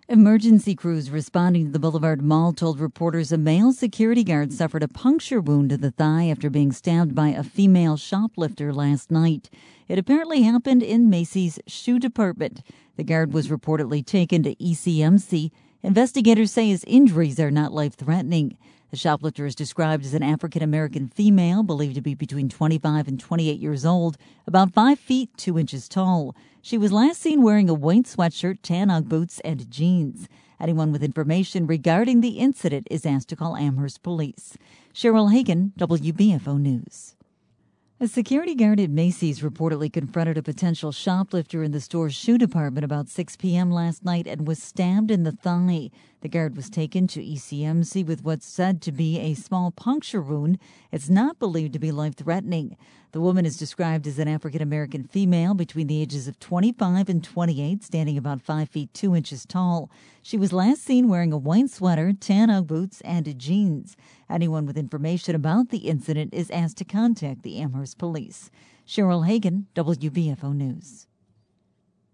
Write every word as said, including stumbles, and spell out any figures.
Emergency crews responding to the Boulevard Mall told reporters a male security guard suffered a puncture wound to the thigh after being stabbed by a female shoplifter last night. It apparently happened in Macy's shoe department. The guard was reportedly taken to E C M C. Investigators say his injuries are not life-threatening. The shoplifter is described as an African-American female, believed to be between twenty-five and twenty-eight years old, about five feet two inches tall. She was last seen wearing a white sweatshirt, tan Ugg boots, and jeans. Anyone with information regarding the incident is asked to call Amherst Police. Cheryl Hagan, W B F O News. A security guard at Macy's reportedly confronted a potential shoplifter in the store's shoe department about six p.m. last night and was stabbed in the thigh. The guard was taken to E C M C with what's said to be a small puncture wound. It's not believed to be life-threatening. The woman is described as an African-American female between the ages of twenty-five and twenty-eight, standing about five feet two inches tall. She was last seen wearing a white sweater, tan Ugg boots, and jeans. Anyone with information about the incident is asked to contact the Amherst Police. Cheryl Hagan, W B F O News.